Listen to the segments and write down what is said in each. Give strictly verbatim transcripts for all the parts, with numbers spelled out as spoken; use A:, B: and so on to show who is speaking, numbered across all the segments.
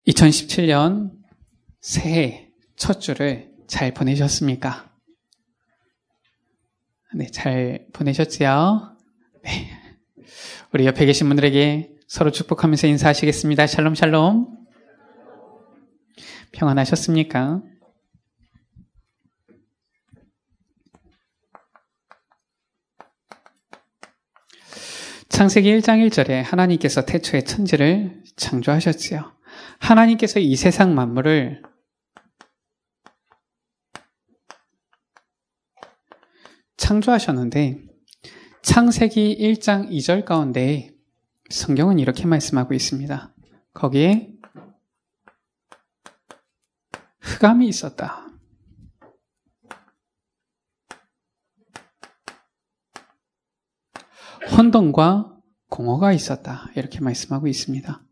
A: 이천십칠 년 새해 첫 주를 잘 보내셨습니까? 네, 잘 보내셨지요? 네. 우리 옆에 계신 분들에게 서로 축복하면서 인사하시겠습니다. 샬롬 샬롬. 평안하셨습니까? 창세기 일 장 일 절에 하나님께서 태초에 천지를 창조하셨지요. 하나님께서 이 세상 만물을 창조하셨는데 창세기 일 장 이 절 가운데 성경은 이렇게 말씀하고 있습니다. 거기에 흑암이 있었다. 혼돈과 공허가 있었다. 이렇게 말씀하고 있습니다.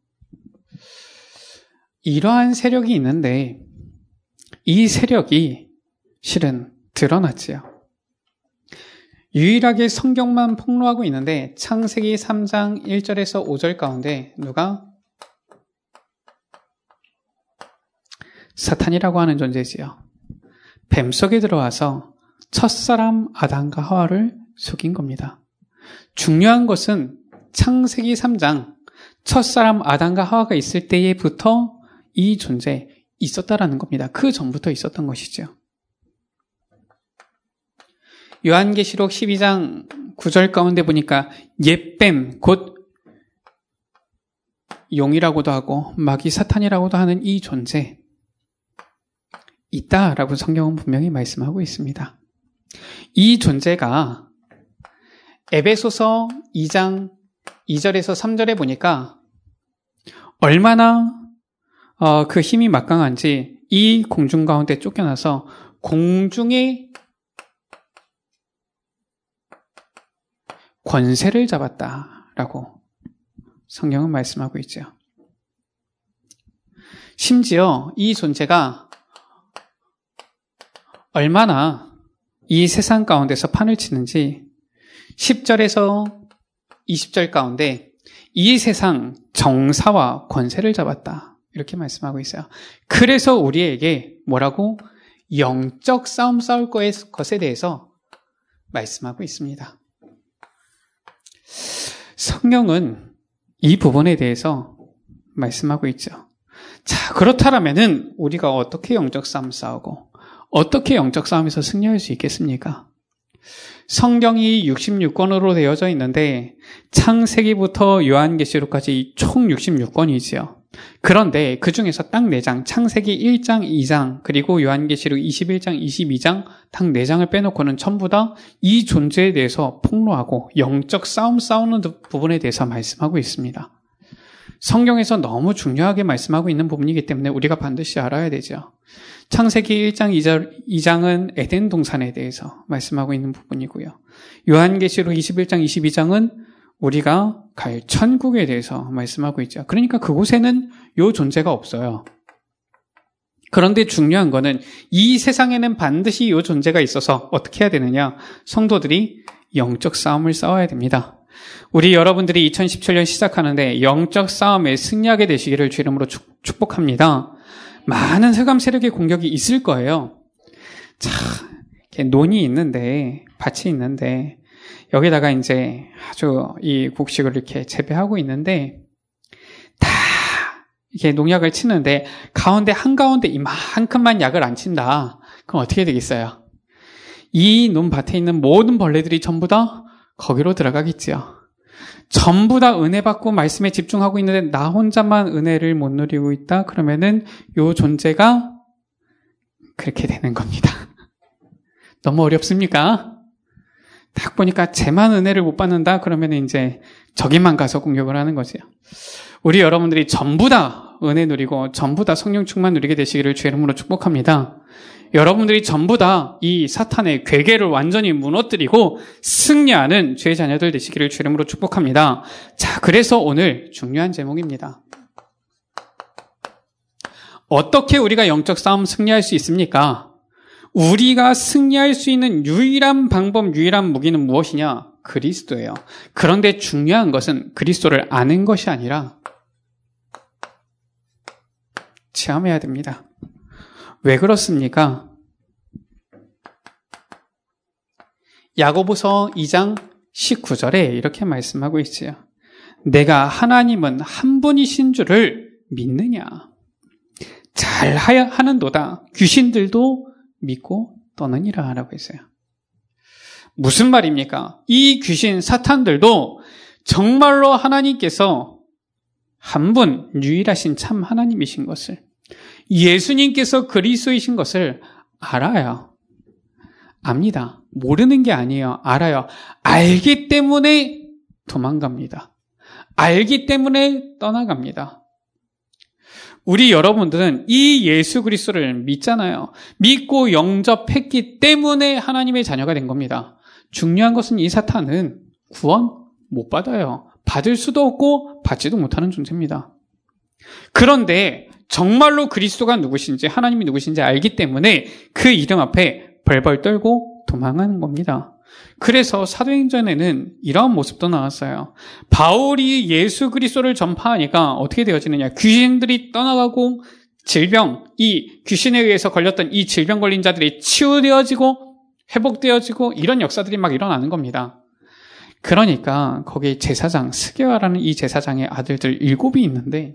A: 이러한 세력이 있는데 이 세력이 실은 드러났지요. 유일하게 성경만 폭로하고 있는데 창세기 삼 장 일 절에서 오 절 가운데 누가? 사탄이라고 하는 존재지요. 뱀 속에 들어와서 첫사람 아담과 하와를 속인 겁니다. 중요한 것은 창세기 삼 장 첫사람 아담과 하와가 있을 때부터 이 존재 있었다라는 겁니다. 그 전부터 있었던 것이죠. 요한계시록 십이 장 구 절 가운데 보니까 옛뱀 곧 용이라고도 하고 마귀 사탄이라고도 하는 이 존재 있다라고 성경은 분명히 말씀하고 있습니다. 이 존재가 에베소서 이 장 이 절에서 삼 절에 보니까 얼마나 어, 그 힘이 막강한지 이 공중 가운데 쫓겨나서 공중의 권세를 잡았다라고 성경은 말씀하고 있죠. 심지어 이 존재가 얼마나 이 세상 가운데서 판을 치는지 십 절에서 이십 절 가운데 이 세상 정사와 권세를 잡았다. 이렇게 말씀하고 있어요. 그래서 우리에게 뭐라고? 영적 싸움 싸울 것에 대해서 말씀하고 있습니다. 성경은 이 부분에 대해서 말씀하고 있죠. 자, 그렇다면은 우리가 어떻게 영적 싸움 싸우고 어떻게 영적 싸움에서 승리할 수 있겠습니까? 성경이 육십육 권으로 되어져 있는데 창세기부터 요한계시록까지 총 육십육 권이지요. 그런데 그 중에서 딱 네 장, 창세기 일 장, 이 장, 그리고 요한계시록 이십일 장, 이십이 장 딱 네 장을 빼놓고는 전부 다 이 존재에 대해서 폭로하고 영적 싸움 싸우는 부분에 대해서 말씀하고 있습니다. 성경에서 너무 중요하게 말씀하고 있는 부분이기 때문에 우리가 반드시 알아야 되죠. 창세기 일 장 이 절, 이 장은 에덴 동산에 대해서 말씀하고 있는 부분이고요. 요한계시록 이십일 장, 이십이 장은 우리가 갈 천국에 대해서 말씀하고 있죠. 그러니까 그곳에는 요 존재가 없어요. 그런데 중요한 거는 이 세상에는 반드시 요 존재가 있어서 어떻게 해야 되느냐? 성도들이 영적 싸움을 싸워야 됩니다. 우리 여러분들이 이천십칠 년 시작하는데 영적 싸움에 승리하게 되시기를 주 이름으로 축복합니다. 많은 흑암 세력의 공격이 있을 거예요. 자, 논이 있는데, 밭이 있는데, 여기다가 이제 아주 이 곡식을 이렇게 재배하고 있는데, 다 이렇게 농약을 치는데, 가운데 한가운데 이만큼만 약을 안 친다. 그럼 어떻게 되겠어요? 이 논밭에 있는 모든 벌레들이 전부 다 거기로 들어가겠지요. 전부 다 은혜 받고 말씀에 집중하고 있는데 나 혼자만 은혜를 못 누리고 있다? 그러면은 요 존재가 그렇게 되는 겁니다. 너무 어렵습니까? 딱 보니까 쟤만 은혜를 못 받는다? 그러면 이제 저기만 가서 공격을 하는 거죠. 우리 여러분들이 전부 다 은혜 누리고 전부 다 성령 충만 누리게 되시기를 주의 이름으로 축복합니다. 여러분들이 전부 다 이 사탄의 괴계를 완전히 무너뜨리고 승리하는 주의 자녀들 되시기를 주의 이름으로 축복합니다. 자, 그래서 오늘 중요한 제목입니다. 어떻게 우리가 영적 싸움 승리할 수 있습니까? 우리가 승리할 수 있는 유일한 방법, 유일한 무기는 무엇이냐? 그리스도예요. 그런데 중요한 것은 그리스도를 아는 것이 아니라 체험해야 됩니다. 왜 그렇습니까? 야고보서 이 장 십구 절에 이렇게 말씀하고 있어요. 내가 하나님은 한 분이신 줄을 믿느냐? 잘 하는도다. 귀신들도 믿고 떠느니라 라고 했어요. 무슨 말입니까? 이 귀신 사탄들도 정말로 하나님께서 한 분 유일하신 참 하나님이신 것을, 예수님께서 그리스도이신 것을 알아요. 압니다. 모르는 게 아니에요. 알아요. 알기 때문에 도망갑니다. 알기 때문에 떠나갑니다. 우리 여러분들은 이 예수 그리스도를 믿잖아요. 믿고 영접했기 때문에 하나님의 자녀가 된 겁니다. 중요한 것은 이 사탄은 구원 못 받아요. 받을 수도 없고 받지도 못하는 존재입니다. 그런데 정말로 그리스도가 누구신지, 하나님이 누구신지 알기 때문에 그 이름 앞에 벌벌 떨고 도망하는 겁니다. 그래서 사도행전에는 이러한 모습도 나왔어요. 바울이 예수 그리스도를 전파하니까 어떻게 되어지느냐? 귀신들이 떠나가고 질병, 이 귀신에 의해서 걸렸던 이 질병 걸린 자들이 치유되어지고 회복되어지고 이런 역사들이 막 일어나는 겁니다. 그러니까 거기 제사장, 스게와라는 이 제사장의 아들들 일곱이 있는데,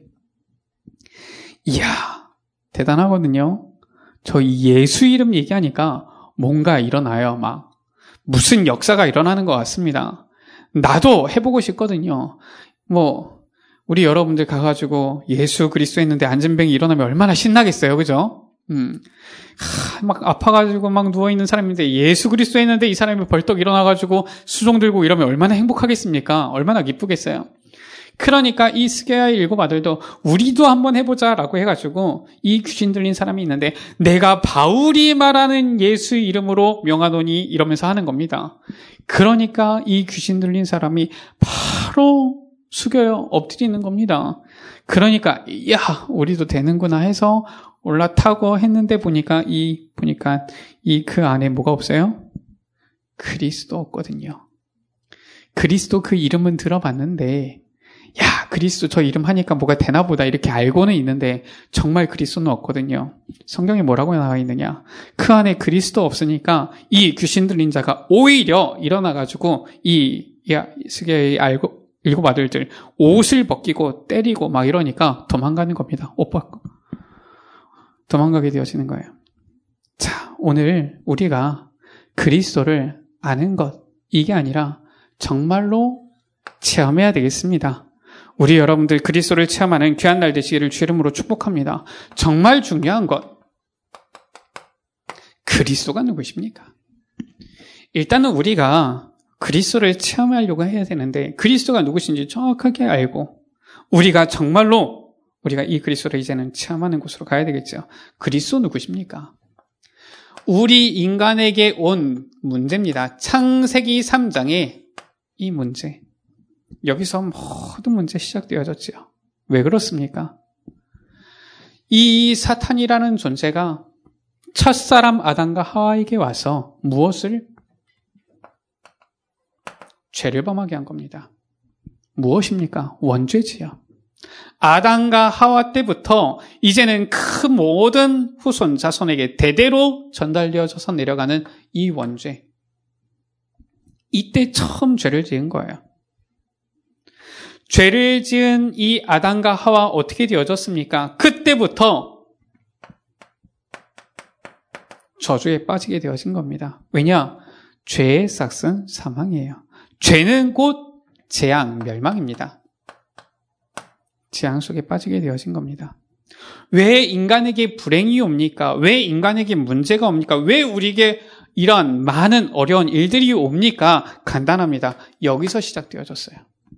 A: 이야, 대단하거든요. 저 예수 이름 얘기하니까 뭔가 일어나요. 막 무슨 역사가 일어나는 것 같습니다. 나도 해보고 싶거든요. 뭐 우리 여러분들 가가지고 예수 그리스도 했는데 안진뱅이 일어나면 얼마나 신나겠어요, 그죠? 음, 하, 막 아파가지고 막 누워있는 사람인데 예수 그리스도 했는데 이 사람이 벌떡 일어나가지고 수종 들고 이러면 얼마나 행복하겠습니까? 얼마나 기쁘겠어요? 그러니까 이 스게야의 일곱 아들도 우리도 한번 해보자라고 해가지고 이 귀신 들린 사람이 있는데, 내가 바울이 말하는 예수 이름으로 명하노니 이러면서 하는 겁니다. 그러니까 이 귀신 들린 사람이 바로 숙여요. 엎드리는 겁니다. 그러니까 야, 우리도 되는구나 해서 올라타고 했는데 보니까 이 보니까 이 그 안에 뭐가 없어요? 그리스도 없거든요. 그리스도 그 이름은 들어봤는데, 야, 그리스도 저 이름 하니까 뭐가 되나 보다 이렇게 알고는 있는데 정말 그리스도는 없거든요. 성경에 뭐라고 나와 있느냐? 그 안에 그리스도 없으니까 이 귀신 들린 자가 오히려 일어나가지고 이 스게의 알고 일곱 아들들 옷을 벗기고 때리고 막 이러니까 도망가는 겁니다. 옷 벗고 도망가게 되어지는 거예요. 자, 오늘 우리가 그리스도를 아는 것, 이게 아니라 정말로 체험해야 되겠습니다. 우리 여러분들 그리스도를 체험하는 귀한 날 되시기를 주 이름으로 축복합니다. 정말 중요한 것, 그리스도가 누구십니까? 일단은 우리가 그리스도를 체험하려고 해야 되는데, 그리스도가 누구신지 정확하게 알고 우리가 정말로 우리가 이 그리스도를 이제는 체험하는 곳으로 가야 되겠죠. 그리스도 누구십니까? 우리 인간에게 온 문제입니다. 창세기 삼 장에 이 문제, 여기서 모든 문제 시작되어졌죠. 왜 그렇습니까? 이 사탄이라는 존재가 첫사람 아담과 하와에게 와서 무엇을? 죄를 범하게 한 겁니다. 무엇입니까? 원죄지요. 아담과 하와 때부터 이제는 그 모든 후손 자손에게 대대로 전달되어져서 내려가는 이 원죄. 이때 처음 죄를 지은 거예요. 죄를 지은 이 아담과 하와 어떻게 되어졌습니까? 그때부터 저주에 빠지게 되어진 겁니다. 왜냐? 죄의 삭은 사망이에요. 죄는 곧 재앙, 멸망입니다. 재앙 속에 빠지게 되어진 겁니다. 왜 인간에게 불행이 옵니까? 왜 인간에게 문제가 옵니까? 왜 우리에게 이런 많은 어려운 일들이 옵니까? 간단합니다. 여기서 시작되어졌어요.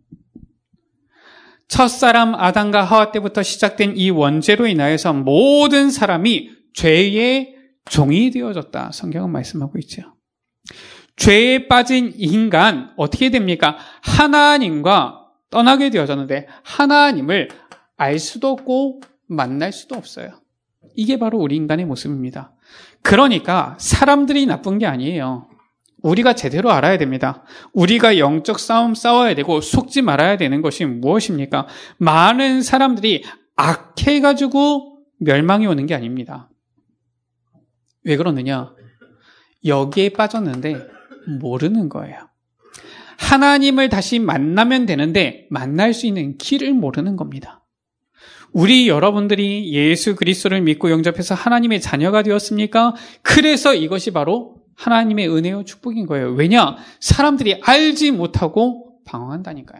A: 첫사람 아담과 하와 때부터 시작된 이 원죄로 인하여서 모든 사람이 죄의 종이 되어졌다. 성경은 말씀하고 있죠. 죄에 빠진 인간 어떻게 됩니까? 하나님과 떠나게 되어졌는데 하나님을 알 수도 없고 만날 수도 없어요. 이게 바로 우리 인간의 모습입니다. 그러니까 사람들이 나쁜 게 아니에요. 우리가 제대로 알아야 됩니다. 우리가 영적 싸움 싸워야 되고 속지 말아야 되는 것이 무엇입니까? 많은 사람들이 악해가지고 멸망이 오는 게 아닙니다. 왜 그러느냐? 여기에 빠졌는데 모르는 거예요. 하나님을 다시 만나면 되는데 만날 수 있는 길을 모르는 겁니다. 우리 여러분들이 예수 그리스도를 믿고 영접해서 하나님의 자녀가 되었습니까? 그래서 이것이 바로 하나님의 은혜와 축복인 거예요. 왜냐? 사람들이 알지 못하고 방황한다니까요.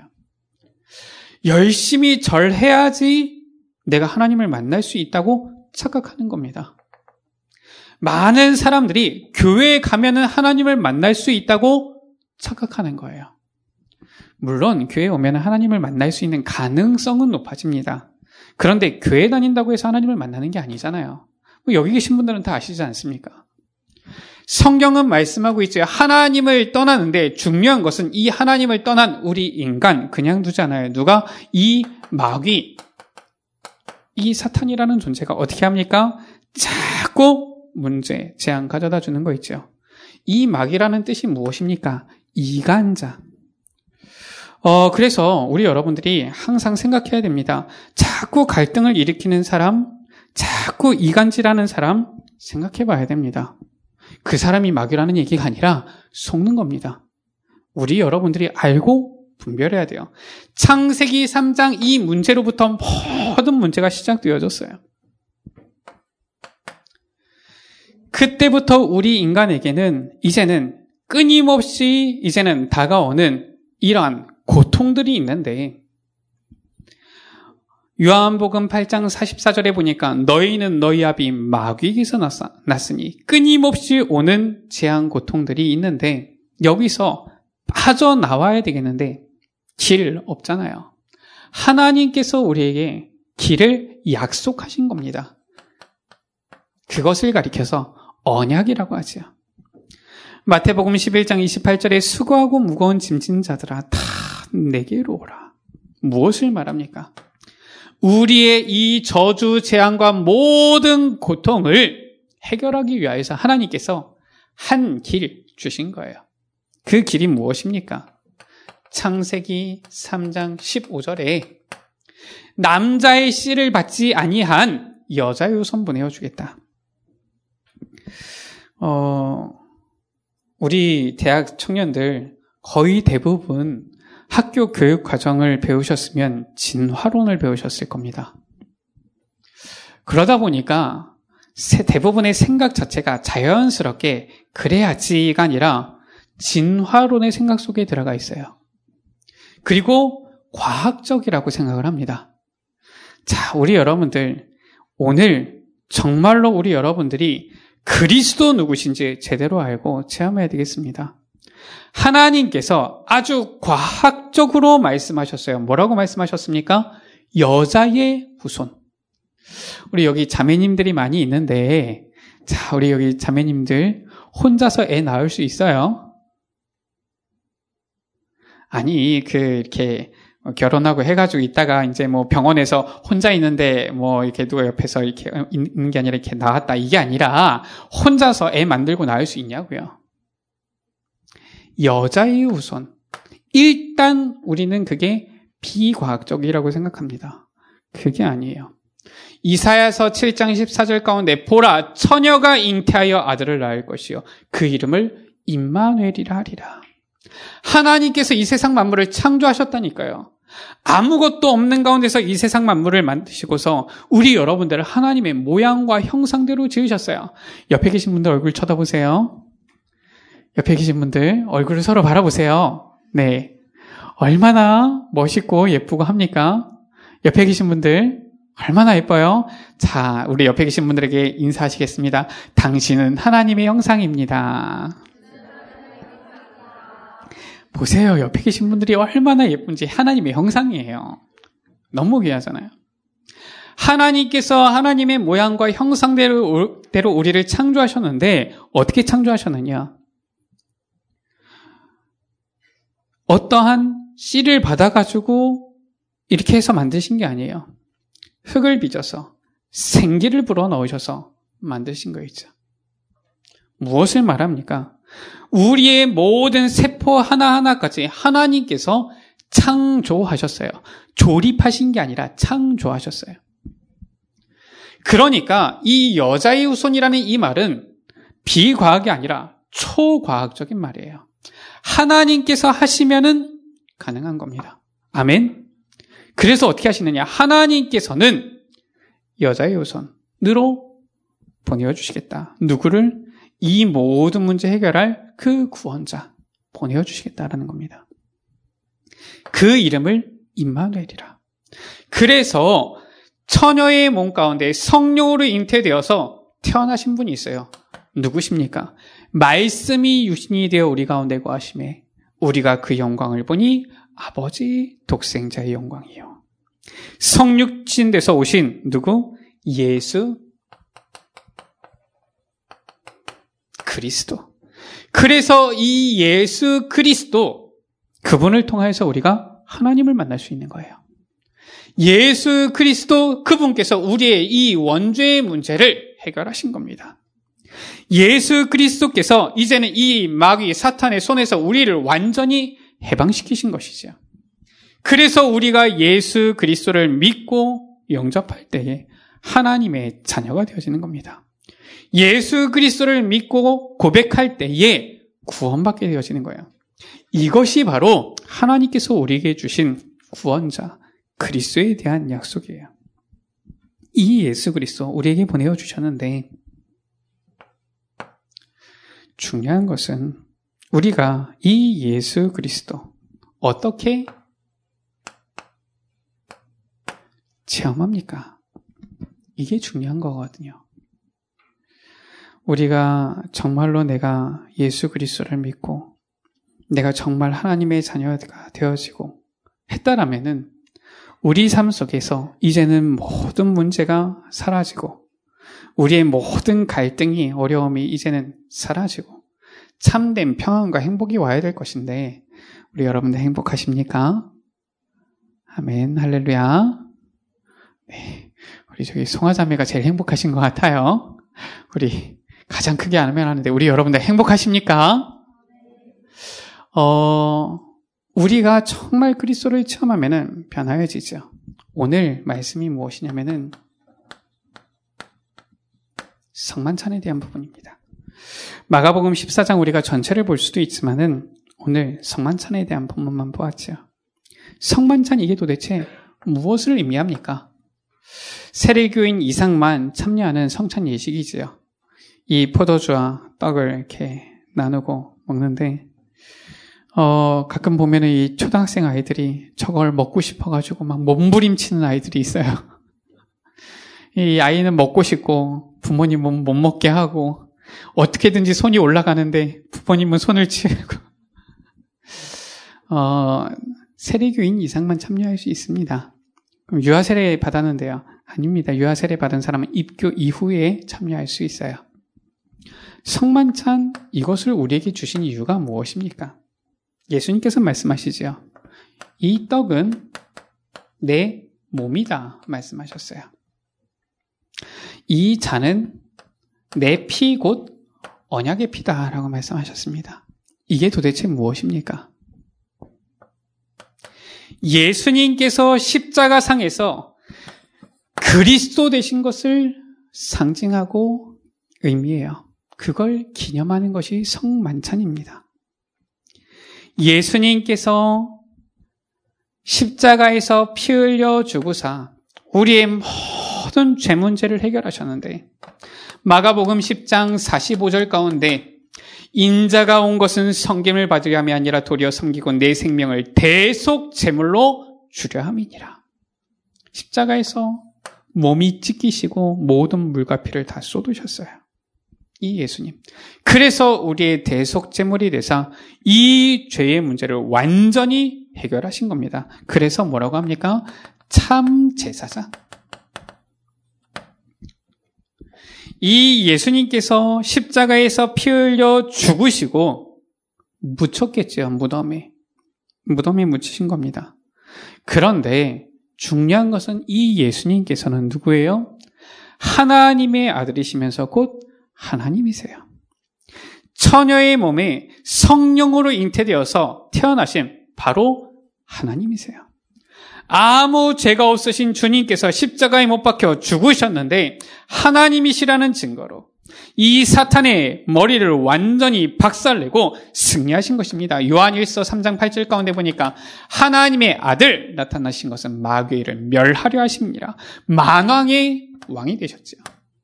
A: 열심히 절해야지 내가 하나님을 만날 수 있다고 착각하는 겁니다. 많은 사람들이 교회에 가면은 하나님을 만날 수 있다고 착각하는 거예요. 물론 교회에 오면 하나님을 만날 수 있는 가능성은 높아집니다. 그런데 교회 다닌다고 해서 하나님을 만나는 게 아니잖아요. 여기 계신 분들은 다 아시지 않습니까? 성경은 말씀하고 있죠. 하나님을 떠나는데 중요한 것은 이 하나님을 떠난 우리 인간 그냥 두지 않아요. 누가? 이 마귀, 이 사탄이라는 존재가 어떻게 합니까? 자꾸 문제, 재앙 가져다 주는 거 있죠. 이 마귀라는 뜻이 무엇입니까? 이간자. 어, 그래서 우리 여러분들이 항상 생각해야 됩니다. 자꾸 갈등을 일으키는 사람, 자꾸 이간질하는 사람 생각해 봐야 됩니다. 그 사람이 마귀라는 얘기가 아니라 속는 겁니다. 우리 여러분들이 알고 분별해야 돼요. 창세기 삼 장 이 문제로부터 모든 문제가 시작되어졌어요. 그때부터 우리 인간에게는 이제는 끊임없이 이제는 다가오는 이러한 고통들이 있는데 요한복음 팔 장 사십사 절에 보니까 너희는 너희 아비 마귀에게서 났으니 끊임없이 오는 재앙 고통들이 있는데 여기서 빠져나와야 되겠는데 길 없잖아요. 하나님께서 우리에게 길을 약속하신 겁니다. 그것을 가리켜서 언약이라고 하죠. 마태복음 십일 장 이십팔 절에 수고하고 무거운 짐진 자들아 다 내게로 오라. 무엇을 말합니까? 우리의 이 저주, 재앙과 모든 고통을 해결하기 위하여서 하나님께서 한 길 주신 거예요. 그 길이 무엇입니까? 창세기 삼 장 십오 절에 남자의 씨를 받지 아니한 여자의 후손 보내어 주겠다. 어, 우리 대학 청년들 거의 대부분 학교 교육 과정을 배우셨으면 진화론을 배우셨을 겁니다. 그러다 보니까 대부분의 생각 자체가 자연스럽게 그래야지가 아니라 진화론의 생각 속에 들어가 있어요. 그리고 과학적이라고 생각을 합니다. 자, 우리 여러분들 오늘 정말로 우리 여러분들이 그리스도 누구신지 제대로 알고 체험해야 되겠습니다. 하나님께서 아주 과학적으로 말씀하셨어요. 뭐라고 말씀하셨습니까? 여자의 후손. 우리 여기 자매님들이 많이 있는데, 자, 우리 여기 자매님들 혼자서 애 낳을 수 있어요? 아니, 그, 이렇게, 결혼하고 해가지고 있다가 이제 뭐 병원에서 혼자 있는데 뭐 이렇게 누가 옆에서 이렇게 있는 게 아니라 이렇게 나왔다. 이게 아니라 혼자서 애 만들고 낳을 수 있냐고요. 여자의 후손. 일단 우리는 그게 비과학적이라고 생각합니다. 그게 아니에요. 이사야서 칠 장 십사 절 가운데 보라 처녀가 잉태하여 아들을 낳을 것이요 그 이름을 임마누엘이라 하리라. 하나님께서 이 세상 만물을 창조하셨다니까요. 아무것도 없는 가운데서 이 세상 만물을 만드시고서 우리 여러분들을 하나님의 모양과 형상대로 지으셨어요. 옆에 계신 분들 얼굴 쳐다보세요. 옆에 계신 분들 얼굴을 서로 바라보세요. 네, 얼마나 멋있고 예쁘고 합니까? 옆에 계신 분들 얼마나 예뻐요? 자, 우리 옆에 계신 분들에게 인사하시겠습니다. 당신은 하나님의 형상입니다. 보세요. 옆에 계신 분들이 얼마나 예쁜지. 하나님의 형상이에요. 너무 귀하잖아요. 하나님께서 하나님의 모양과 형상대로 우리를 창조하셨는데 어떻게 창조하셨느냐? 어떠한 씨를 받아가지고 이렇게 해서 만드신 게 아니에요. 흙을 빚어서 생기를 불어넣으셔서 만드신 거있죠. 무엇을 말합니까? 우리의 모든 세포 하나하나까지 하나님께서 창조하셨어요. 조립하신 게 아니라 창조하셨어요. 그러니까 이 여자의 후손이라는 이 말은 비과학이 아니라 초과학적인 말이에요. 하나님께서 하시면은 가능한 겁니다. 아멘. 그래서 어떻게 하시느냐? 하나님께서는 여자의 후손으로 보내어주시겠다. 누구를? 이 모든 문제 해결할 그 구원자 보내어주시겠다라는 겁니다. 그 이름을 임마누엘이라. 그래서 처녀의 몸 가운데 성령으로 잉태되어서 태어나신 분이 있어요. 누구십니까? 말씀이 유신이 되어 우리 가운데 거하심에 우리가 그 영광을 보니 아버지 독생자의 영광이요. 성육신 돼서 오신 누구? 예수 그리스도. 그래서 이 예수 그리스도, 그분을 통해서 우리가 하나님을 만날 수 있는 거예요. 예수 그리스도, 그분께서 우리의 이 원죄의 문제를 해결하신 겁니다. 예수 그리스도께서 이제는 이 마귀 사탄의 손에서 우리를 완전히 해방시키신 것이죠. 그래서 우리가 예수 그리스도를 믿고 영접할 때에 하나님의 자녀가 되어지는 겁니다. 예수 그리스도를 믿고 고백할 때에 구원받게 되어지는 거예요. 이것이 바로 하나님께서 우리에게 주신 구원자 그리스도에 대한 약속이에요. 이 예수 그리스도 우리에게 보내어 주셨는데, 중요한 것은 우리가 이 예수 그리스도 어떻게 체험합니까? 이게 중요한 거거든요. 우리가 정말로 내가 예수 그리스도를 믿고 내가 정말 하나님의 자녀가 되어지고 했다라면은 우리 삶 속에서 이제는 모든 문제가 사라지고 우리의 모든 갈등이, 어려움이 이제는 사라지고 참된 평안과 행복이 와야 될 것인데, 우리 여러분들 행복하십니까? 아멘, 할렐루야. 네, 우리 저기 송아자매가 제일 행복하신 것 같아요. 우리 가장 크게 하면 하는데 우리 여러분들 행복하십니까? 어, 우리가 정말 그리스도를 체험하면은 변화해지죠. 오늘 말씀이 무엇이냐면은 성만찬에 대한 부분입니다. 마가복음 십사 장 우리가 전체를 볼 수도 있지만은 오늘 성만찬에 대한 부분만 보았죠. 성만찬, 이게 도대체 무엇을 의미합니까? 세례교인 이상만 참여하는 성찬 예식이지요. 이 포도주와 떡을 이렇게 나누고 먹는데, 어, 가끔 보면은 이 초등학생 아이들이 저걸 먹고 싶어가지고 막 몸부림치는 아이들이 있어요. 이 아이는 먹고 싶고 부모님은 못 먹게 하고 어떻게든지 손이 올라가는데 부모님은 손을 치고, 어, 세례교인 이상만 참여할 수 있습니다. 그럼 유아세례 받았는데요? 아닙니다. 유아세례 받은 사람은 입교 이후에 참여할 수 있어요. 성만찬, 이것을 우리에게 주신 이유가 무엇입니까? 예수님께서 말씀하시죠. 이 떡은 내 몸이다 말씀하셨어요. 이 잔은 내 피 곧 언약의 피다라고 말씀하셨습니다. 이게 도대체 무엇입니까? 예수님께서 십자가상에서 그리스도 되신 것을 상징하고 의미해요. 그걸 기념하는 것이 성만찬입니다. 예수님께서 십자가에서 피 흘려 주고사 우리의 모든 죄 문제를 해결하셨는데, 마가복음 십 장 사십오 절 가운데 인자가 온 것은 섬김을 받으려 함이 아니라 도리어 섬기고 내 생명을 대속 제물로 주려 함이니라. 십자가에서 몸이 찢기시고 모든 물과 피를 다 쏟으셨어요. 이 예수님. 그래서 우리의 대속 제물이 되사 이 죄의 문제를 완전히 해결하신 겁니다. 그래서 뭐라고 합니까? 참 제사장. 이 예수님께서 십자가에서 피 흘려 죽으시고 묻혔겠죠. 무덤에. 무덤에 묻히신 겁니다. 그런데 중요한 것은 이 예수님께서는 누구예요? 하나님의 아들이시면서 곧 하나님이세요. 처녀의 몸에 성령으로 잉태되어서 태어나신 바로 하나님이세요. 아무 죄가 없으신 주님께서 십자가에 못 박혀 죽으셨는데 하나님이시라는 증거로 이 사탄의 머리를 완전히 박살내고 승리하신 것입니다. 요한일서 삼 장 팔 절 가운데 보니까 하나님의 아들 나타나신 것은 마귀를 멸하려 하심이라. 만왕의 왕이 되셨죠.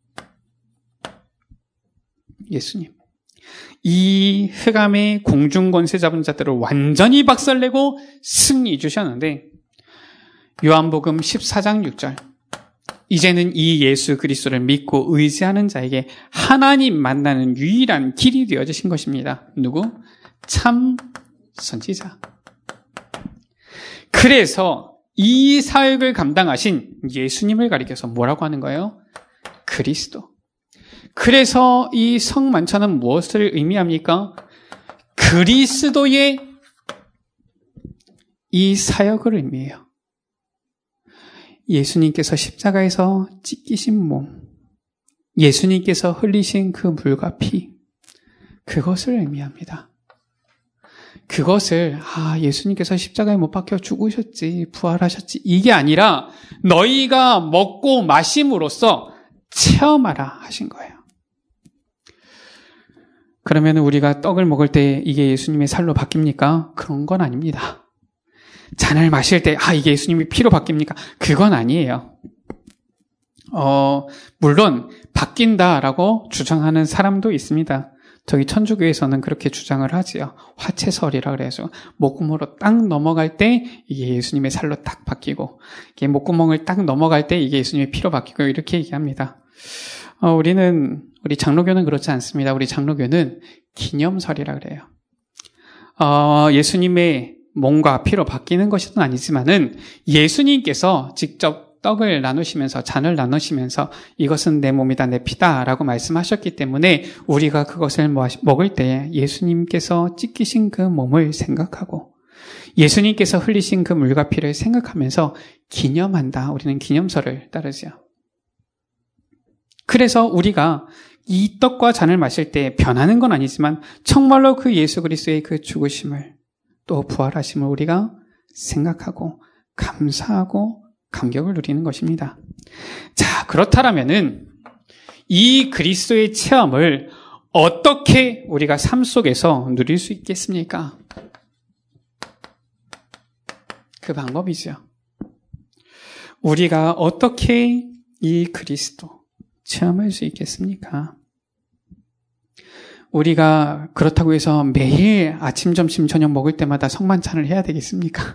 A: 예수님. 이 흑암의 공중권세 잡은 자들을 완전히 박살내고 승리 주셨는데 요한복음 십사 장 육 절 이제는 이 예수 그리스도를 믿고 의지하는 자에게 하나님 만나는 유일한 길이 되어주신 것입니다. 누구? 참 선지자. 그래서 이 사역을 감당하신 예수님을 가리켜서 뭐라고 하는 거예요? 그리스도. 그래서 이 성만찬은 무엇을 의미합니까? 그리스도의 이 사역을 의미해요. 예수님께서 십자가에서 찢기신 몸, 예수님께서 흘리신 그 물과 피, 그것을 의미합니다. 그것을 아 예수님께서 십자가에 못 박혀 죽으셨지, 부활하셨지, 이게 아니라 너희가 먹고 마심으로써 체험하라 하신 거예요. 그러면 우리가 떡을 먹을 때 이게 예수님의 살로 바뀝니까? 그런 건 아닙니다. 잔을 마실 때, 아, 이게 예수님이 피로 바뀝니까? 그건 아니에요. 어, 물론, 바뀐다라고 주장하는 사람도 있습니다. 저희 천주교에서는 그렇게 주장을 하지요. 화채설이라 그래서, 목구멍으로 딱 넘어갈 때, 이게 예수님의 살로 딱 바뀌고, 이게 목구멍을 딱 넘어갈 때, 이게 예수님의 피로 바뀌고, 이렇게 얘기합니다. 어, 우리는, 우리 장로교는 그렇지 않습니다. 우리 장로교는 기념설이라 그래요. 어, 예수님의 몸과 피로 바뀌는 것은 아니지만은 예수님께서 직접 떡을 나누시면서 잔을 나누시면서 이것은 내 몸이다 내 피다라고 말씀하셨기 때문에 우리가 그것을 먹을 때 예수님께서 찢기신 그 몸을 생각하고 예수님께서 흘리신 그 물과 피를 생각하면서 기념한다. 우리는 기념설을 따르죠. 그래서 우리가 이 떡과 잔을 마실 때 변하는 건 아니지만 정말로 그 예수 그리스도의 그 죽으심을 또 부활하심을 우리가 생각하고 감사하고 감격을 누리는 것입니다. 자, 그렇다면은 이 그리스도의 체험을 어떻게 우리가 삶 속에서 누릴 수 있겠습니까? 그 방법이죠. 우리가 어떻게 이 그리스도 체험할 수 있겠습니까? 우리가 그렇다고 해서 매일 아침, 점심, 저녁 먹을 때마다 성만찬을 해야 되겠습니까?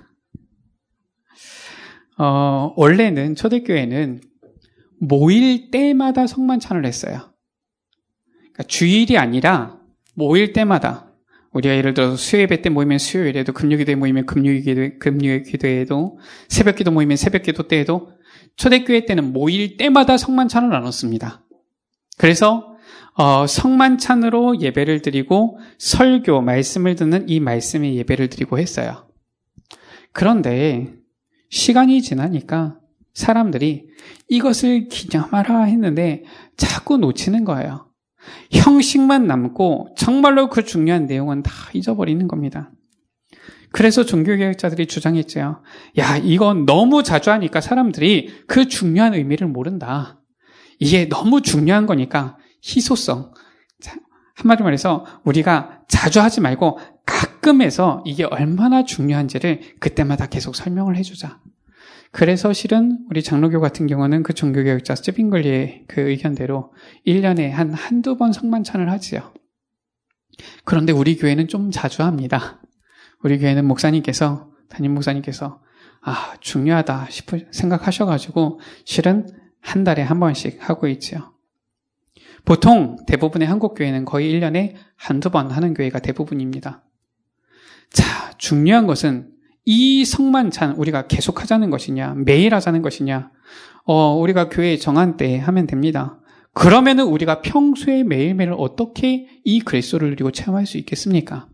A: 어, 원래는 초대교회는 모일 때마다 성만찬을 했어요. 그러니까 주일이 아니라 모일 때마다 우리가 예를 들어서 수요예배 때 모이면 수요일에도, 금요기도에 모이면 금요기도에, 금요기도에도, 새벽기도 모이면 새벽기도 때에도 초대교회 때는 모일 때마다 성만찬을 나눴습니다. 그래서 어, 성만찬으로 예배를 드리고 설교, 말씀을 듣는 이 말씀의 예배를 드리고 했어요. 그런데 시간이 지나니까 사람들이 이것을 기념하라 했는데 자꾸 놓치는 거예요. 형식만 남고 정말로 그 중요한 내용은 다 잊어버리는 겁니다. 그래서 종교개혁자들이 주장했죠. 야, 이건 너무 자주 하니까 사람들이 그 중요한 의미를 모른다. 이게 너무 중요한 거니까 희소성. 한마디로 말해서 우리가 자주 하지 말고 가끔 해서 이게 얼마나 중요한지를 그때마다 계속 설명을 해주자. 그래서 실은 우리 장로교 같은 경우는 그 종교개혁자 스티븐글리의 그 의견대로 일 년에 한 한두 번 성만찬을 하지요. 그런데 우리 교회는 좀 자주 합니다. 우리 교회는 목사님께서, 담임 목사님께서 아, 중요하다 싶어 생각하셔가지고 실은 한 달에 한 번씩 하고 있지요. 보통 대부분의 한국 교회는 거의 일 년에 한두 번 하는 교회가 대부분입니다. 자, 중요한 것은 이 성만찬 우리가 계속 하자는 것이냐, 매일 하자는 것이냐, 어, 우리가 교회 정한 때 하면 됩니다. 그러면은 우리가 평소에 매일매일 어떻게 이 그리스도를 누리고 체험할 수 있겠습니까?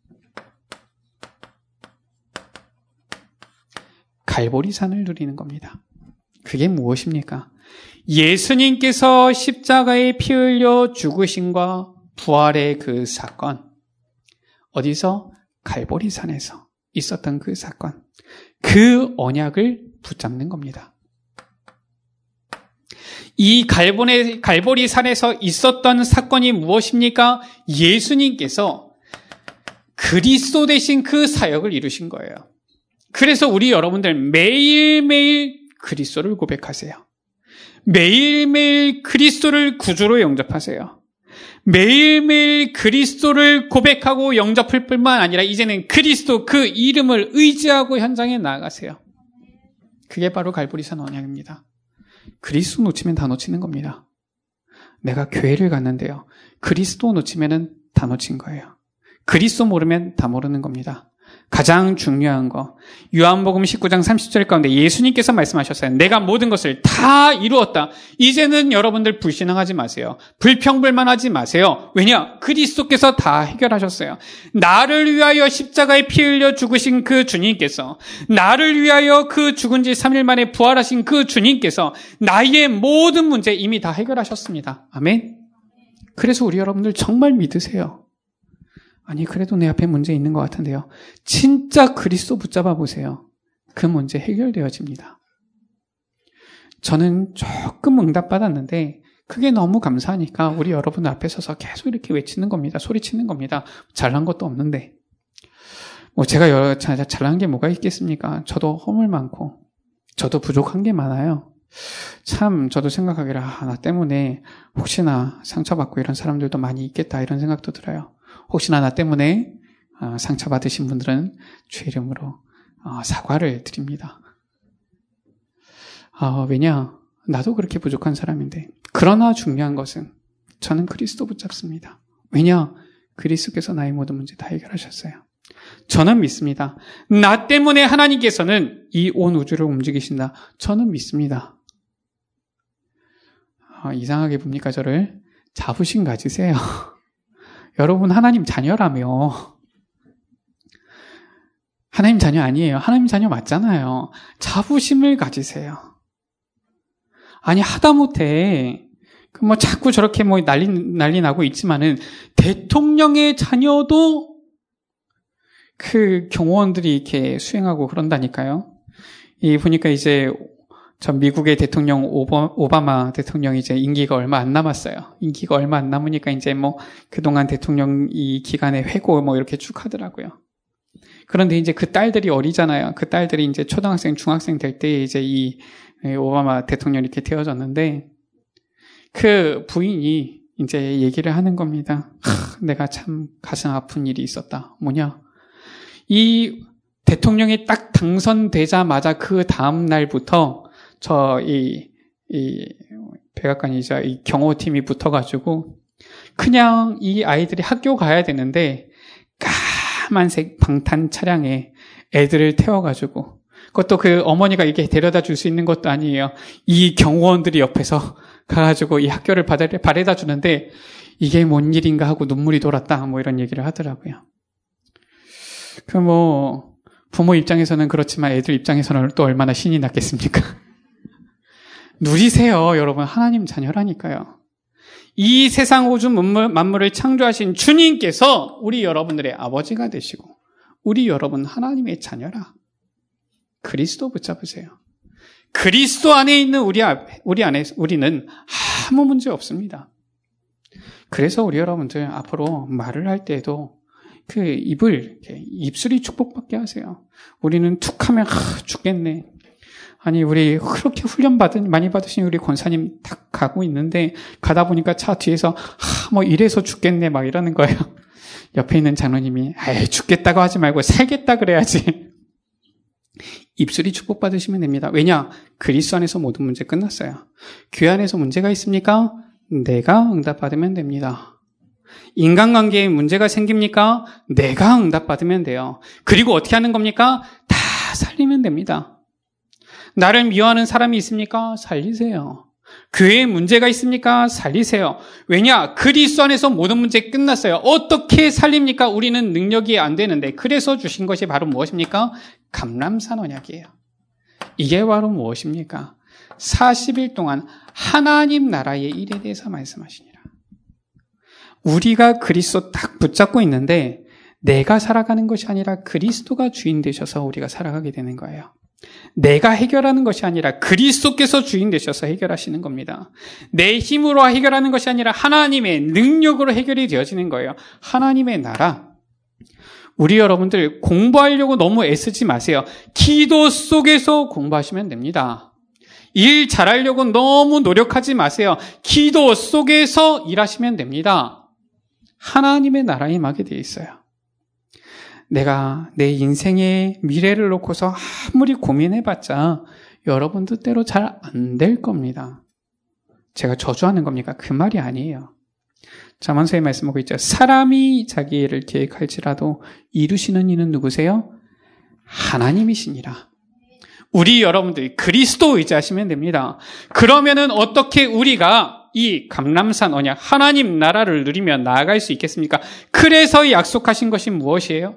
A: 갈보리산을 누리는 겁니다. 그게 무엇입니까? 예수님께서 십자가에 피 흘려 죽으심과 부활의 그 사건, 어디서? 갈보리산에서 있었던 그 사건, 그 언약을 붙잡는 겁니다. 이 갈보리, 갈보리 산에서 있었던 사건이 무엇입니까? 예수님께서 그리스도 대신 그 사역을 이루신 거예요. 그래서 우리 여러분들 매일매일 그리스도를 고백하세요. 매일매일 그리스도를 구주로 영접하세요. 매일매일 그리스도를 고백하고 영접할 뿐만 아니라 이제는 그리스도 그 이름을 의지하고 현장에 나아가세요. 그게 바로 갈보리산 언약입니다. 그리스도 놓치면 다 놓치는 겁니다. 내가 교회를 갔는데요. 그리스도 놓치면 다 놓친 거예요. 그리스도 모르면 다 모르는 겁니다. 가장 중요한 거, 요한복음 십구 장 삼십 절 가운데 예수님께서 말씀하셨어요. 내가 모든 것을 다 이루었다. 이제는 여러분들 불신앙하지 마세요. 불평불만하지 마세요. 왜냐? 그리스도께서 다 해결하셨어요. 나를 위하여 십자가에 피 흘려 죽으신 그 주님께서, 나를 위하여 그 죽은 지 삼 일 만에 부활하신 그 주님께서 나의 모든 문제 이미 다 해결하셨습니다. 아멘? 그래서 우리 여러분들 정말 믿으세요. 아니 그래도 내 앞에 문제 있는 것 같은데요. 진짜 그리스도 붙잡아 보세요. 그 문제 해결되어집니다. 저는 조금 응답받았는데 그게 너무 감사하니까 우리 여러분 앞에 서서 계속 이렇게 외치는 겁니다. 소리치는 겁니다. 잘난 것도 없는데. 뭐 제가 여러, 잘난 게 뭐가 있겠습니까? 저도 허물 많고 저도 부족한 게 많아요. 참 저도 생각하기를 아, 나 때문에 혹시나 상처받고 이런 사람들도 많이 있겠다 이런 생각도 들어요. 혹시나 나 때문에 상처받으신 분들은 주 이름으로 사과를 드립니다. 아, 왜냐? 나도 그렇게 부족한 사람인데. 그러나 중요한 것은 저는 그리스도 붙잡습니다. 왜냐? 그리스도께서 나의 모든 문제 다 해결하셨어요. 저는 믿습니다. 나 때문에 하나님께서는 이 온 우주를 움직이신다. 저는 믿습니다. 아, 이상하게 봅니까 저를? 자부심 가지세요. 여러분 하나님 자녀라며. 하나님 자녀 아니에요. 하나님 자녀 맞잖아요. 자부심을 가지세요. 아니 하다못해 그 뭐 자꾸 저렇게 뭐 난리 난리 나고 있지만은 대통령의 자녀도 그 경호원들이 이렇게 수행하고 그런다니까요. 이 보니까 이제 전 미국의 대통령 오바, 오바마 대통령이 이제 임기가 얼마 안 남았어요. 임기가 얼마 안 남으니까 이제 뭐 그동안 대통령 이 기간에 회고 뭐 이렇게 쭉 하더라고요. 그런데 이제 그 딸들이 어리잖아요. 그 딸들이 이제 초등학생, 중학생 될 때 이제 이 오바마 대통령이 이렇게 되어졌는데 그 부인이 이제 얘기를 하는 겁니다. 하, 내가 참 가슴 아픈 일이 있었다. 뭐냐? 이 대통령이 딱 당선되자마자 그 다음 날부터 저 이 이 백악관이자 이 경호팀이 붙어가지고 그냥 이 아이들이 학교 가야 되는데 까만색 방탄 차량에 애들을 태워가지고 그것도 그 어머니가 이렇게 데려다 줄 수 있는 것도 아니에요. 이 경호원들이 옆에서 가가지고 이 학교를 바래다 주는데 이게 뭔 일인가 하고 눈물이 돌았다 뭐 이런 얘기를 하더라고요. 그 뭐 부모 입장에서는 그렇지만 애들 입장에서는 또 얼마나 신이 났겠습니까? 누리세요, 여러분. 하나님 자녀라니까요. 이 세상 우주 만물, 만물을 창조하신 주님께서 우리 여러분들의 아버지가 되시고 우리 여러분 하나님의 자녀라. 그리스도 붙잡으세요. 그리스도 안에 있는 우리 앞, 우리 안에 우리는 아무 문제 없습니다. 그래서 우리 여러분들 앞으로 말을 할 때에도 그 입을 입술이 축복받게 하세요. 우리는 툭하면 아, 죽겠네. 아니 우리 그렇게 훈련 받은 많이 받으신 우리 권사님 딱 가고 있는데 가다 보니까 차 뒤에서 아, 뭐 이래서 죽겠네 막 이러는 거예요. 옆에 있는 장로님이 에이 죽겠다고 하지 말고 살겠다 그래야지. 입술이 축복받으시면 됩니다. 왜냐? 그리스도 안에서 모든 문제 끝났어요. 교회 안에서 문제가 있습니까? 내가 응답받으면 됩니다. 인간관계에 문제가 생깁니까? 내가 응답받으면 돼요. 그리고 어떻게 하는 겁니까? 다 살리면 됩니다. 나를 미워하는 사람이 있습니까? 살리세요. 교회에 문제가 있습니까? 살리세요. 왜냐? 그리스도 안에서 모든 문제 끝났어요. 어떻게 살립니까? 우리는 능력이 안 되는데 그래서 주신 것이 바로 무엇입니까? 감람산 언약이에요. 이게 바로 무엇입니까? 사십 일 동안 하나님 나라의 일에 대해서 말씀하시니라. 우리가 그리스도 딱 붙잡고 있는데 내가 살아가는 것이 아니라 그리스도가 주인 되셔서 우리가 살아가게 되는 거예요. 내가 해결하는 것이 아니라 그리스도께서 주인 되셔서 해결하시는 겁니다. 내 힘으로 해결하는 것이 아니라 하나님의 능력으로 해결이 되어지는 거예요. 하나님의 나라. 우리 여러분들 공부하려고 너무 애쓰지 마세요. 기도 속에서 공부하시면 됩니다. 일 잘하려고 너무 노력하지 마세요. 기도 속에서 일하시면 됩니다. 하나님의 나라에 임하게 되어 있어요. 내가 내 인생의 미래를 놓고서 아무리 고민해봤자 여러분 뜻대로 잘 안 될 겁니다. 제가 저주하는 겁니까? 그 말이 아니에요. 잠언서에 말씀하고 있죠. 사람이 자기 일을 계획할지라도 이루시는 이는 누구세요? 하나님이시니라. 우리 여러분들이 그리스도 의지하시면 됩니다. 그러면은 어떻게 우리가 이 감람산 언약, 하나님 나라를 누리며 나아갈 수 있겠습니까? 그래서 약속하신 것이 무엇이에요?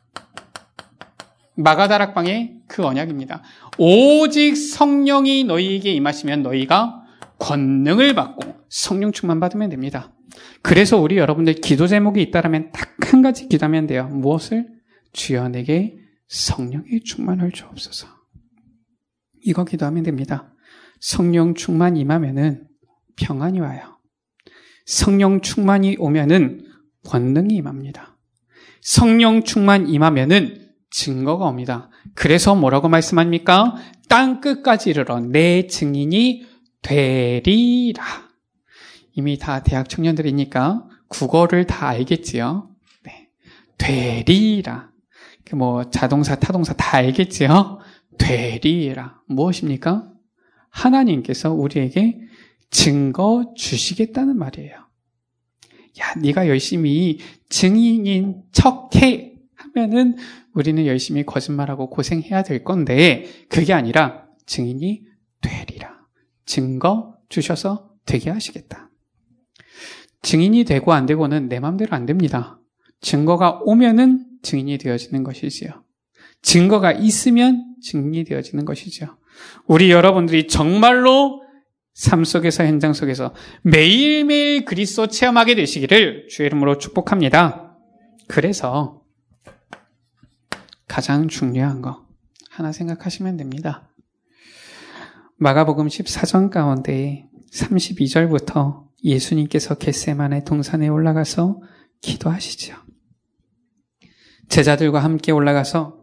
A: 마가다락방의 그 언약입니다. 오직 성령이 너희에게 임하시면 너희가 권능을 받고 성령 충만 받으면 됩니다. 그래서 우리 여러분들 기도 제목이 있다라면 딱 한 가지 기도하면 돼요. 무엇을? 주여 내게 성령의 충만을 주옵소서. 이거 기도하면 됩니다. 성령 충만 임하면은 평안이 와요. 성령 충만이 오면은 권능이 임합니다. 성령 충만 임하면은 증거가 옵니다. 그래서 뭐라고 말씀합니까? 땅 끝까지 이르러 내 증인이 되리라. 이미 다 대학 청년들이니까 국어를 다 알겠지요. 네. 되리라. 뭐 자동사, 타동사 다 알겠지요. 되리라. 무엇입니까? 하나님께서 우리에게 증거 주시겠다는 말이에요. 야, 네가 열심히 증인인 척해 하면은 우리는 열심히 거짓말하고 고생해야 될 건데 그게 아니라 증인이 되리라. 증거 주셔서 되게 하시겠다. 증인이 되고 안 되고는 내 마음대로 안 됩니다. 증거가 오면은 증인이 되어지는 것이지요. 증거가 있으면 증인이 되어지는 것이죠. 우리 여러분들이 정말로 삶 속에서 현장 속에서 매일매일 그리스도 체험하게 되시기를 주의 이름으로 축복합니다. 그래서 가장 중요한 거 하나 생각하시면 됩니다. 마가복음 십사 장 가운데 삼십이 절부터 예수님께서 겟세마네 동산에 올라가서 기도하시죠. 제자들과 함께 올라가서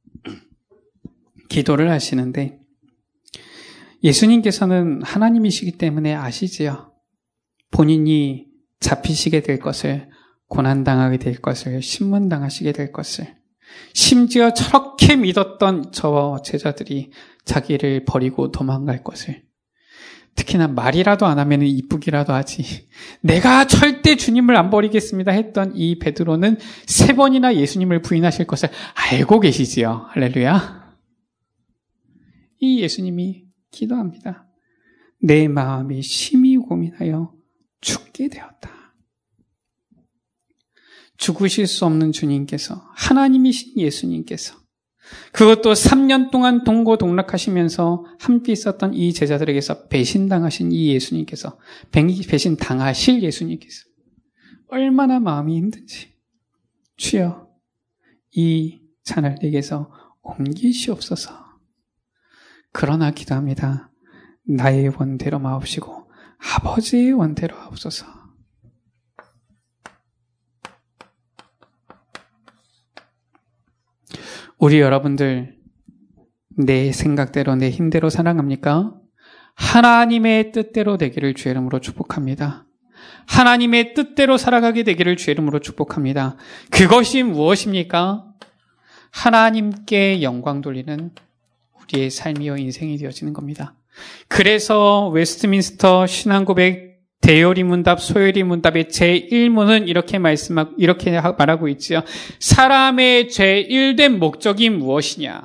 A: 기도를 하시는데 예수님께서는 하나님이시기 때문에 아시지요. 본인이 잡히시게 될 것을, 고난당하게 될 것을, 신문당하시게 될 것을, 심지어 저렇게 믿었던 저 제자들이 자기를 버리고 도망갈 것을, 특히나 말이라도 안 하면 이쁘기라도 하지, 내가 절대 주님을 안 버리겠습니다 했던 이 베드로는 세 번이나 예수님을 부인하실 것을 알고 계시지요. 할렐루야. 이 예수님이 기도합니다. 내 마음이 심히 고민하여 죽게 되었다. 죽으실 수 없는 주님께서, 하나님이신 예수님께서, 그것도 삼 년 동안 동고동락하시면서 함께 있었던 이 제자들에게서 배신당하신 이 예수님께서, 배신당하실 예수님께서 얼마나 마음이 힘든지, 주여 이 잔을 내게서 옮기시옵소서. 그러나 기도합니다. 나의 원대로 마옵시고 아버지의 원대로 하옵소서. 우리 여러분들 내 생각대로 내 힘대로 살아갑니까? 하나님의 뜻대로 되기를 주의 이름으로 축복합니다. 하나님의 뜻대로 살아가게 되기를 주의 이름으로 축복합니다. 그것이 무엇입니까? 하나님께 영광 돌리는 우리의 삶이요 인생이 되어지는 겁니다. 그래서 웨스트민스터 신앙고백 대요리 문답, 소요리 문답의 제일 문은 이렇게 말씀하고, 이렇게 말하고 있지요. 사람의 제일된 목적이 무엇이냐?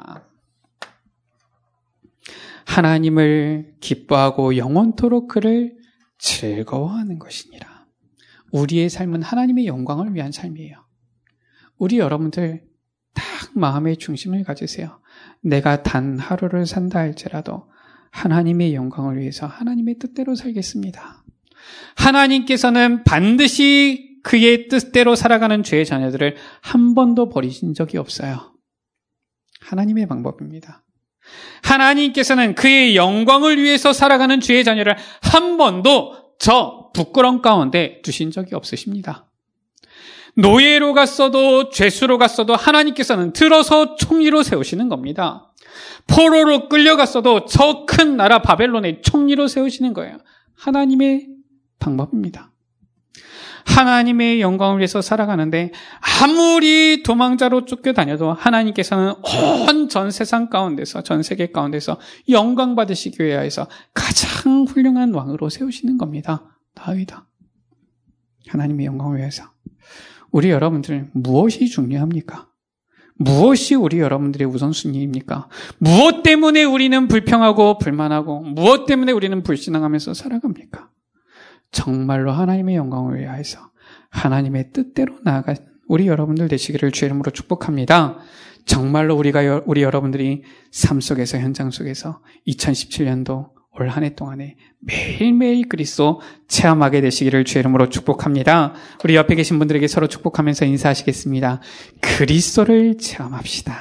A: 하나님을 기뻐하고 영원토록 그를 즐거워하는 것이니라. 우리의 삶은 하나님의 영광을 위한 삶이에요. 우리 여러분들 딱 마음의 중심을 가지세요. 내가 단 하루를 산다 할지라도 하나님의 영광을 위해서 하나님의 뜻대로 살겠습니다. 하나님께서는 반드시 그의 뜻대로 살아가는 죄의 자녀들을 한 번도 버리신 적이 없어요. 하나님의 방법입니다. 하나님께서는 그의 영광을 위해서 살아가는 죄의 자녀를 한 번도 저 부끄러움 가운데 두신 적이 없으십니다. 노예로 갔어도 죄수로 갔어도 하나님께서는 들어서 총리로 세우시는 겁니다. 포로로 끌려갔어도 저 큰 나라 바벨론의 총리로 세우시는 거예요. 하나님의 방법입니다. 하나님의 영광을 위해서 살아가는데 아무리 도망자로 쫓겨다녀도 하나님께서는 온 전 세상 가운데서, 전 세계 가운데서 영광 받으시기 위하여서 가장 훌륭한 왕으로 세우시는 겁니다. 다윗이다. 하나님의 영광을 위해서. 우리 여러분들 무엇이 중요합니까? 무엇이 우리 여러분들의 우선순위입니까? 무엇 때문에 우리는 불평하고 불만하고 무엇 때문에 우리는 불신앙하면서 살아갑니까? 정말로 하나님의 영광을 위하여서 하나님의 뜻대로 나아가 우리 여러분들 되시기를 주의 이름으로 축복합니다. 정말로 우리가 우리 여러분들이 삶 속에서 현장 속에서 이천십칠 년도 올 한 해 동안에 매일매일 그리스도 체험하게 되시기를 주의 이름으로 축복합니다. 우리 옆에 계신 분들에게 서로 축복하면서 인사하시겠습니다. 그리스도를 체험합시다.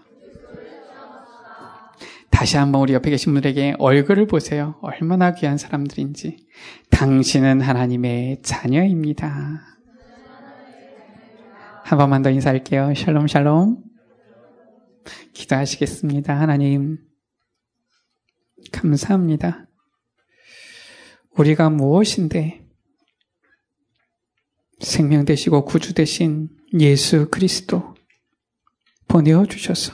A: 다시 한번 우리 옆에 계신 분들에게 얼굴을 보세요. 얼마나 귀한 사람들인지. 당신은 하나님의 자녀입니다. 한 번만 더 인사할게요. 샬롬 샬롬. 기도하시겠습니다. 하나님 감사합니다. 우리가 무엇인데 생명 되시고 구주 되신 예수 그리스도 보내어 주셔서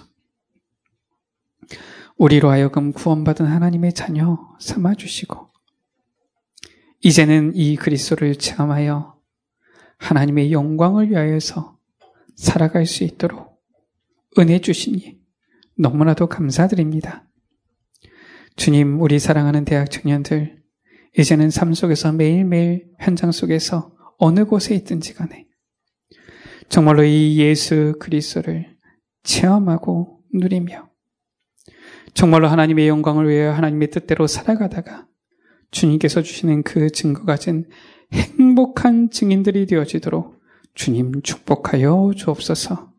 A: 우리로 하여금 구원받은 하나님의 자녀 삼아주시고 이제는 이 그리스도를 체험하여 하나님의 영광을 위하여서 살아갈 수 있도록 은혜 주시니 너무나도 감사드립니다. 주님, 우리 사랑하는 대학 청년들 이제는 삶 속에서 매일매일 현장 속에서 어느 곳에 있든지 간에 정말로 이 예수 그리스도를 체험하고 누리며 정말로 하나님의 영광을 위하여 하나님의 뜻대로 살아가다가 주님께서 주시는 그 증거 가진 행복한 증인들이 되어지도록 주님 축복하여 주옵소서.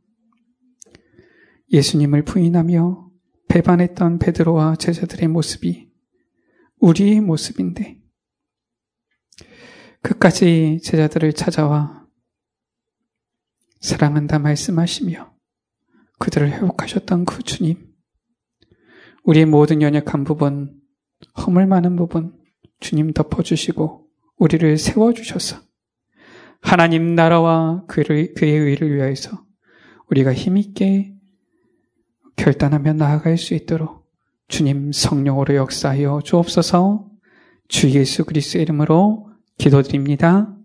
A: 예수님을 부인하며 배반했던 베드로와 제자들의 모습이 우리의 모습인데 끝까지 제자들을 찾아와 사랑한다 말씀하시며 그들을 회복하셨던 그 주님, 우리의 모든 연약한 부분, 허물 많은 부분 주님 덮어주시고 우리를 세워주셔서 하나님 나라와 그의 의를 위하여서 우리가 힘있게 결단하며 나아갈 수 있도록 주님 성령으로 역사하여 주옵소서. 주 예수 그리스도의 이름으로 기도드립니다.